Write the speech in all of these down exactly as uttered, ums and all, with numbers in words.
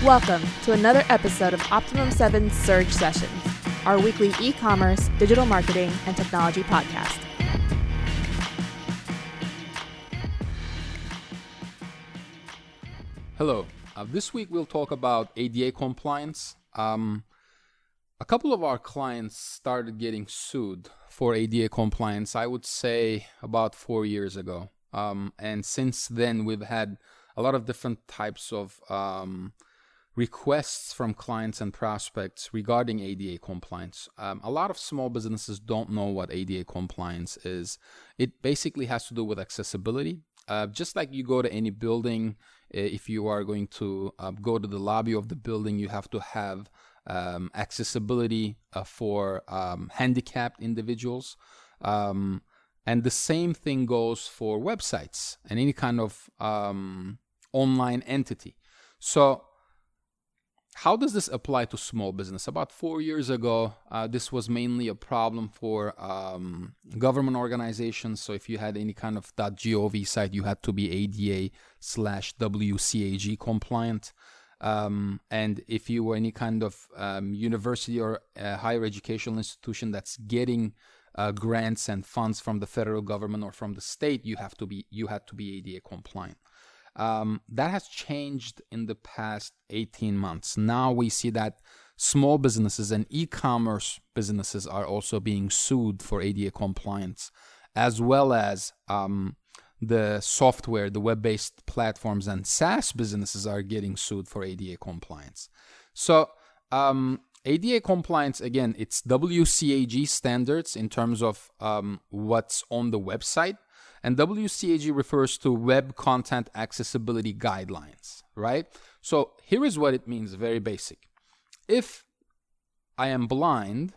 Welcome to another episode of Optimum seven's Surge Sessions, our weekly e-commerce, digital marketing, and technology podcast. Hello. Uh, this week we'll talk about A D A compliance. Um, a couple of our clients started getting sued for A D A compliance, I would say about four years ago. Um, and since then, we've had a lot of different types of um, requests from clients and prospects regarding A D A compliance. Um, a lot of small businesses don't know what A D A compliance is. It basically has to do with accessibility. Uh, just like you go to any building, if you are going to uh, go to the lobby of the building, you have to have um, accessibility uh, for um, handicapped individuals. Um, and the same thing goes for websites and any kind of um, online entity. So how does this apply to small business? About four years ago, uh, this was mainly a problem for um, government organizations. So if you had any kind of .gov site, you had to be A D A slash W C A G compliant. Um, and if you were any kind of um, university or uh, higher educational institution that's getting uh, grants and funds from the federal government or from the state, you have to be you had to be A D A compliant. Um, that has changed in the past eighteen months. Now we see that small businesses and e-commerce businesses are also being sued for A D A compliance, as well as um, the software, the web-based platforms and SaaS businesses are getting sued for A D A compliance. So um, A D A compliance, again, it's W C A G standards in terms of um, what's on the website. And W C A G refers to Web Content Accessibility Guidelines, right? So here is what it means, very basic. If I am blind,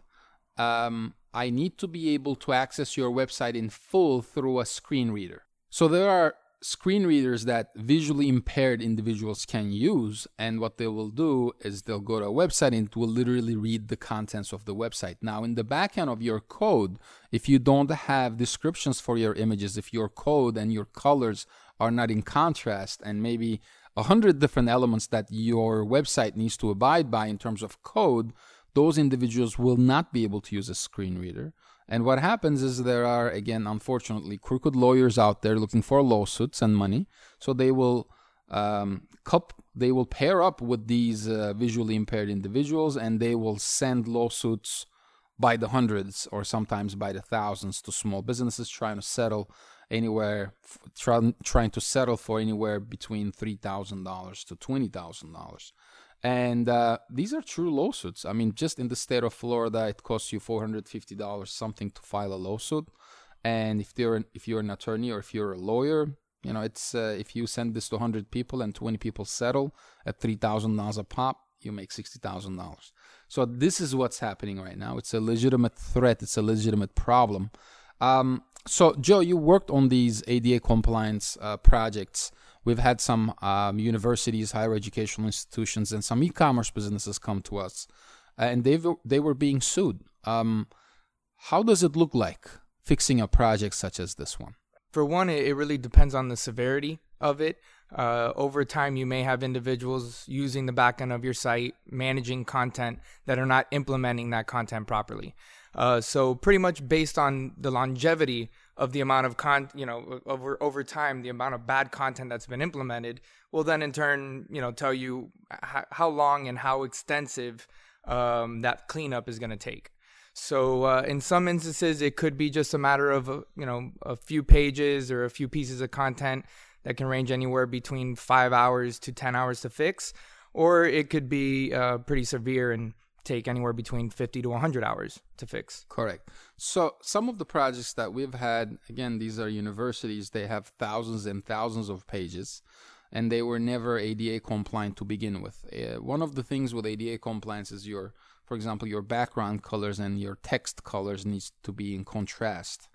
um, I need to be able to access your website in full through a screen reader. So there are screen readers that visually impaired individuals can use, and what they will do is they'll go to a website and it will literally read the contents of the website. Now, in the back end of your code, if you don't have descriptions for your images, if your code and your colors are not in contrast, and maybe a hundred different elements that your website needs to abide by in terms of code, those individuals will not be able to use a screen reader. And what happens is there are, again, unfortunately, crooked lawyers out there looking for lawsuits and money. So they will um, cup, they will pair up with these uh, visually impaired individuals, and they will send lawsuits by the hundreds or sometimes by the thousands to small businesses trying to settle anywhere, try, trying to settle for anywhere between three thousand dollars to twenty thousand dollars. And uh, these are true lawsuits. I mean, just in the state of Florida, it costs you four hundred fifty dollars something to file a lawsuit. And if you're an, if you're an attorney or if you're a lawyer, you know, it's uh, if you send this to one hundred people and twenty people settle at three thousand dollars a pop, you make sixty thousand dollars. So this is what's happening right now. It's a legitimate threat. It's a legitimate problem. Um, so, Joe, you worked on these A D A compliance uh, projects. We've had some um, universities, higher educational institutions, and some e-commerce businesses come to us, and they they were being sued. Um, how does it look like fixing a project such as this one? For one, it really depends on the severity of it. Uh, over time, you may have individuals using the backend of your site, managing content that are not implementing that content properly. Uh, so pretty much based on the longevity of the amount of con, you know, over over time, the amount of bad content that's been implemented will then in turn, you know, tell you h- how long and how extensive um, that cleanup is going to take. So uh, in some instances, it could be just a matter of, uh, you know, a few pages or a few pieces of content that can range anywhere between five hours to ten hours to fix, or it could be uh, pretty severe and take anywhere between fifty to one hundred hours to fix. Correct. So some of the projects that we've had, again, these are universities, they have thousands and thousands of pages, and they were never A D A compliant to begin with. Uh, one of the things with A D A compliance is your, for example, your background colors and your text colors needs to be in contrast.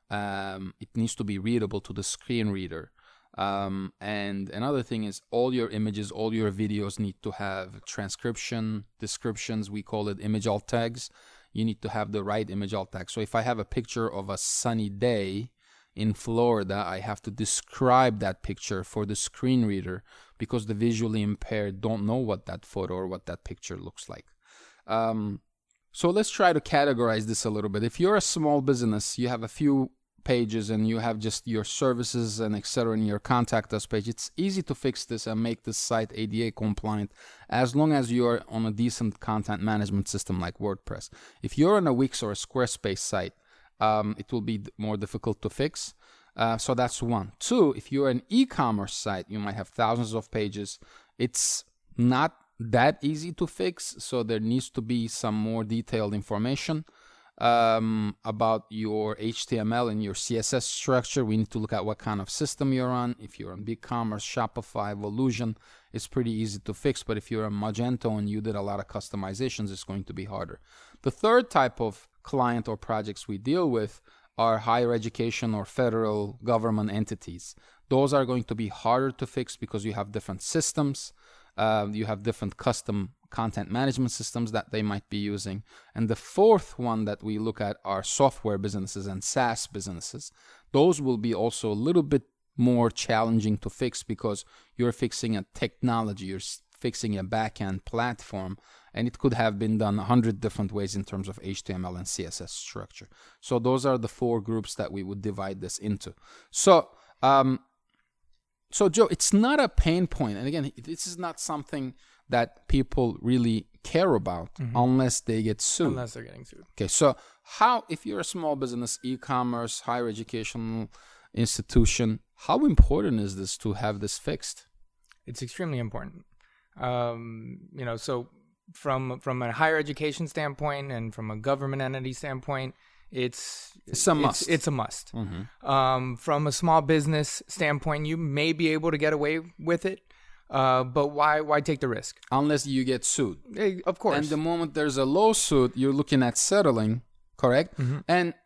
Um, it needs to be readable to the screen reader. Um, and another thing is all your images, all your videos need to have transcription, descriptions. We call it image alt tags. You need to have the right image alt tag. So if I have a picture of a sunny day, in Florida, I have to describe that picture for the screen reader because the visually impaired don't know what that photo or what that picture looks like. Um, so let's try to categorize this a little bit. If you're a small business, you have a few pages and you have just your services and et cetera in your contact us page, it's easy to fix this and make this site A D A compliant as long as you're on a decent content management system like WordPress. If you're on a Wix or a Squarespace site, um, it will be more difficult to fix. Uh, so that's one. Two, if you're an e-commerce site, you might have thousands of pages. It's not that easy to fix, so there needs to be some more detailed information um about your H T M L and your C S S structure. We need to look at what kind of system you're on. If you're on BigCommerce, Shopify, Volusion, it's pretty easy to fix, but if you're on Magento and you did a lot of customizations, it's going to be harder. The third type of client or projects we deal with are higher education or federal government entities. Those are going to be harder to fix because you have different systems. Uh, you have different custom content management systems that they might be using. And the fourth one that we look at are software businesses and SaaS businesses. Those will be also a little bit more challenging to fix because you're fixing a technology, you're fixing a back-end platform, and it could have been done a hundred different ways in terms of H T M L and C S S structure. So those are the four groups that we would divide this into. So, um, So, Joe, it's not a pain point. And again, this is not something that people really care about mm-hmm. unless they get sued. Unless they're getting sued. Okay, so how, if you're a small business, e-commerce, higher educational institution, how important is this to have this fixed? It's extremely important. Um, you know, so from from a higher education standpoint and from a government entity standpoint, It's it's a must. It's, it's a must. Mm-hmm. Um, from a small business standpoint, you may be able to get away with it, uh, but why why take the risk? Unless you get sued. Hey, of course. And the moment there's a lawsuit, you're looking at settling, correct? Mm-hmm. And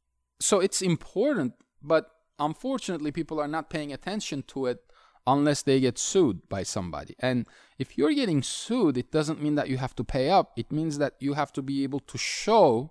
so it's important, but unfortunately, people are not paying attention to it unless they get sued by somebody. And if you're getting sued, it doesn't mean that you have to pay up. It means that you have to be able to show.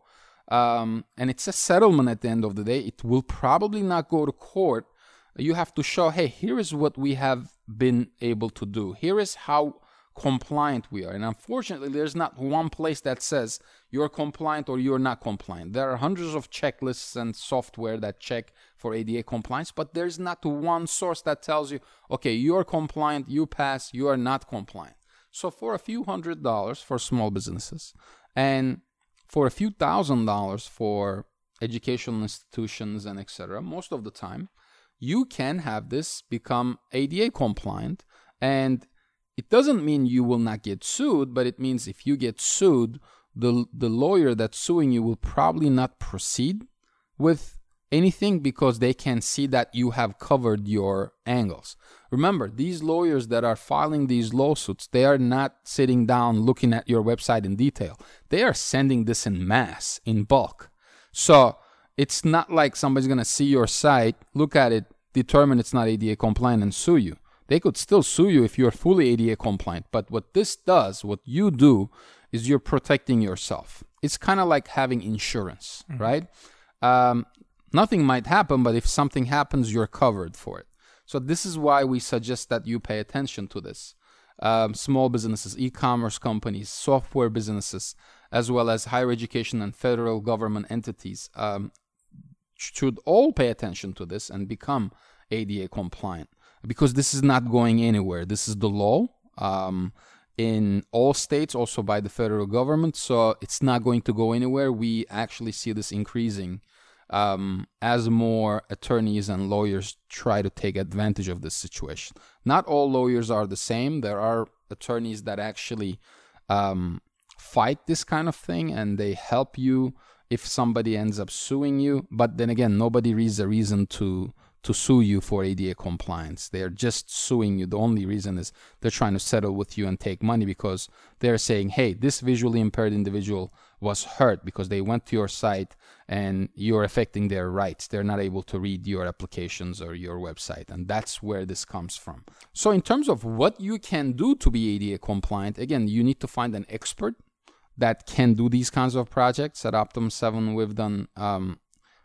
Um, and it's a settlement at the end of the day. It will probably not go to court. You have to show, hey, here is what we have been able to do. Here is how compliant we are. And unfortunately, there's not one place that says you're compliant or you're not compliant. There are hundreds of checklists and software that check for A D A compliance, but there's not one source that tells you, okay, you're compliant, you pass, you are not compliant. So for a few hundred dollars for small businesses and for a few thousand dollars for educational institutions and et cetera, most of the time, you can have this become A D A compliant. And it doesn't mean you will not get sued, but it means if you get sued, the the lawyer that's suing you will probably not proceed with anything because they can see that you have covered your angles. Remember, these lawyers that are filing these lawsuits, they are not sitting down looking at your website in detail. They are sending this in mass, in bulk. So it's not like somebody's going to see your site, look at it, determine it's not A D A compliant and sue you. They could still sue you if you're fully A D A compliant. But what this does, what you do, is you're protecting yourself. It's kind of like having insurance, mm-hmm. right? Um, Nothing might happen, but if something happens, you're covered for it. So this is why we suggest that you pay attention to this. Um, small businesses, e-commerce companies, software businesses, as well as higher education and federal government entities um, should all pay attention to this and become A D A compliant because this is not going anywhere. This is the law um, in all states, also by the federal government. So it's not going to go anywhere. We actually see this increasing Um, as more attorneys and lawyers try to take advantage of this situation. Not all lawyers are the same. There are attorneys that actually um, fight this kind of thing and they help you if somebody ends up suing you. But then again, nobody reads a reason to to sue you for A D A compliance. They're just suing you. The only reason is they're trying to settle with you and take money because they're saying, hey, this visually impaired individual was hurt because they went to your site and you're affecting their rights. They're not able to read your applications or your website. And that's where this comes from. So in terms of what you can do to be A D A compliant, again, you need to find an expert that can do these kinds of projects. At Optimum seven, we've done um,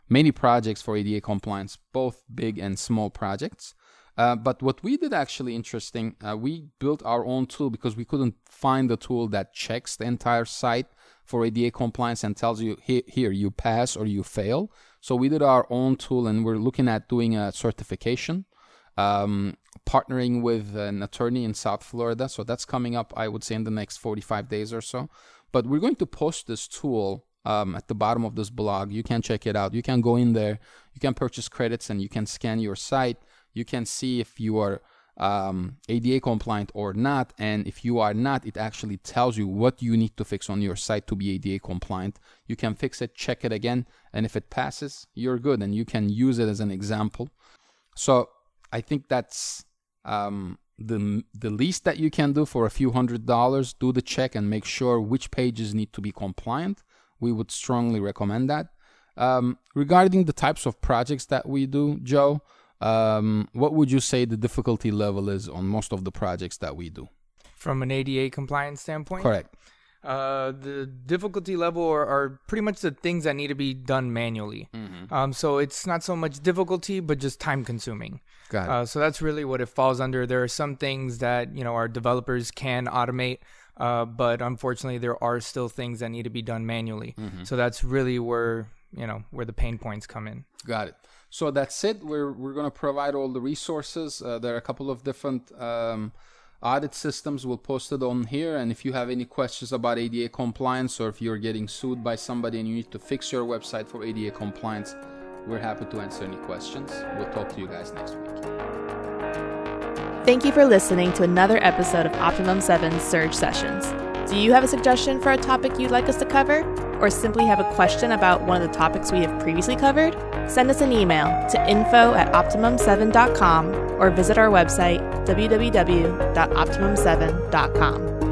many projects for A D A compliance, both big and small projects. Uh, but what we did actually interesting, uh, we built our own tool because we couldn't find the tool that checks the entire site for A D A compliance and tells you, here, you pass or you fail. So we did our own tool, and we're looking at doing a certification, um, partnering with an attorney in South Florida. So that's coming up, I would say, in the next forty-five days or so. But we're going to post this tool um, at the bottom of this blog. You can check it out. You can go in there. You can purchase credits, and you can scan your site. You can see if you are um, A D A compliant or not. And if you are not, it actually tells you what you need to fix on your site to be A D A compliant. You can fix it, check it again, and if it passes, you're good, and you can use it as an example. So I think that's um, the the least that you can do for a few hundred dollars. Do the check and make sure which pages need to be compliant. We would strongly recommend that. Um, regarding the types of projects that we do, Joe, um, what would you say the difficulty level is on most of the projects that we do? From an A D A compliance standpoint? Correct. Uh, the difficulty level are, are pretty much the things that need to be done manually. Mm-hmm. Um, so it's not so much difficulty, but just time consuming. Got it. Uh, so that's really what it falls under. There are some things that, you know, our developers can automate, uh, but unfortunately there are still things that need to be done manually. Mm-hmm. So that's really where, you know, where the pain points come in. Got it. So that's it. We're, we're going to provide all the resources. Uh, there are a couple of different, um, audit systems. We'll post it on here, and if you have any questions about A D A compliance, or if you're getting sued by somebody and you need to fix your website for A D A compliance, we're happy to answer any questions. We'll talk to you guys next week. Thank you for listening to another episode of Optimum seven Surge Sessions. Do you have a suggestion for a topic you'd like us to cover, or simply have a question about one of the topics we have previously covered? Send us an email to info at optimum seven dot com or visit our website w w w dot optimum seven dot com.